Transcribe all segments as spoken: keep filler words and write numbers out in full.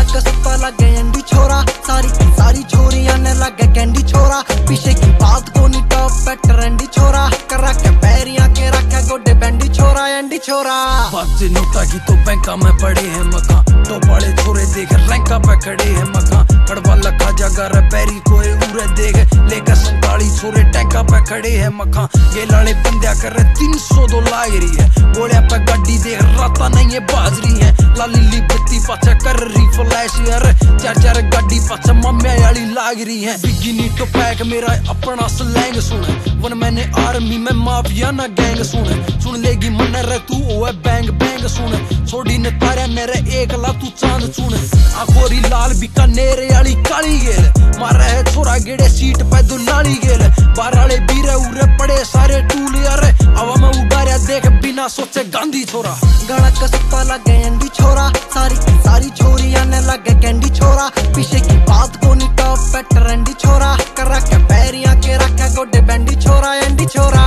गणक सुता लगे एंडी छोरा, सारी सारी छोरियां ने लगे कैंडी छोरा। पीछे की बात को नी टॉप पे ट्रेंडी छोरा, करा के पैरियां के रखे गोडे बैंडी छोरा एंडी छोरा। बात नोटा की तो बैंका में पड़े हैं मका, तो बड़े छोरे देख रैंका पे खड़े हैं मका। कड़वा लखा जगर पैरी कोई उरे देख, लेकर संताली छोरे टैंका पे खड़े हैं मखा। ये लाले बंदिया कर रहे तीन सौ दो लाग रही है, गोलियां पे गड्डी देख राता नहीं है बाजरी है। लाली ली बत्ती पाचा कर रही फ्लैश यार, चार चार गड्डी पाचा मम्मी वाली लाग रही है। बिगिनी तो पैक मेरा अपना स्लैंग सुने, वन मैंने आर्मी में माफिया ना गैंग सुने। सुन लेगी मन रे तू ओए बैंग बैंग सुने, छोड़ी ने तारे नेरे एक ला तू चांद सुने। आखोरी लाल बिका नेरे वाली काली गेल, मारा है छोरा गेड़े सीट पे दुलाली गेल। बार वाले बीरे उरे पड़े सारे टूल यार, हवा में उड़ाया देख बिना सोचे गांधी छोरा। गणक सुता लगे एंडी छोरा, सारी सारी छोरियां ने लगे कैंडी छोरा। पीछे की बात को नी टॉप पे ट्रेंडी छोरा, करा के पैरियां के रखे गोडे बैंडी छोरा एंडी छोरा।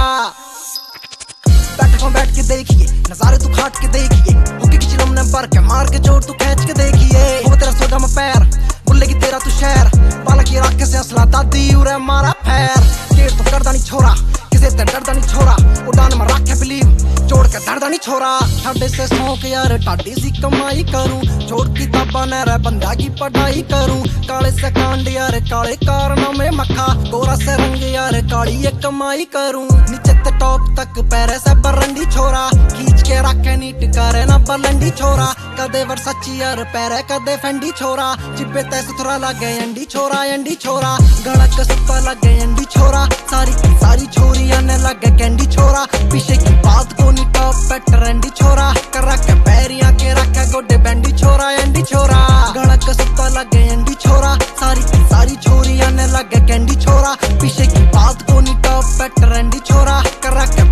बैठ को बैठ के देखिए नजारे तू खाट के देखिए, हुक्के की चिलम ने भर के मार के जोर तू खींच के देखिए। वो तेरा सोजा में पैर बुल्ले की तेरा तू शहर, बाला की राख से असला दादी उरे मारा पैर। केर तो करदा नहीं छोरा, किसे ते डरदा नहीं छोरा, उड़ान में रखे बिलीव जोड़ के डरदा नहीं छोरा। ठाडे से सौंक यार टाडी सी कमाई करूं, जोड़ की ताबा ने रे बंदा की पढ़ाई करूं। काले से कांड यार काले कारनामे मखा, गोरा से रंग यार काली ये कमाई करूं। नीचे ते टॉप तक पैरे से बरंडी छोरा, खींच के रखे नीट करे ना बलंडी छोरा। कदे वर्साची यार पैरे कदे फेंडी छोरा, जिब्बे ते सुथरा लगे एंडी छोरा एंडी छोरा। गणक सुता लगे एंडी छोरा, सारी सारी छोरियां ने लगे कैंडी छोरा। पीछे की बात को नी टॉप पे ट्रेंडी छोरा, करा के पैरियां के रखे गोडे बैंडी छोरा एंडी छोरा। गणक सुता लगे एंडी छोरा, सारी सारी छोरियां ने लगे कैंडी छोरा। पीछे की बात को नी टॉप पे ट्रेंडी छोरा, करा के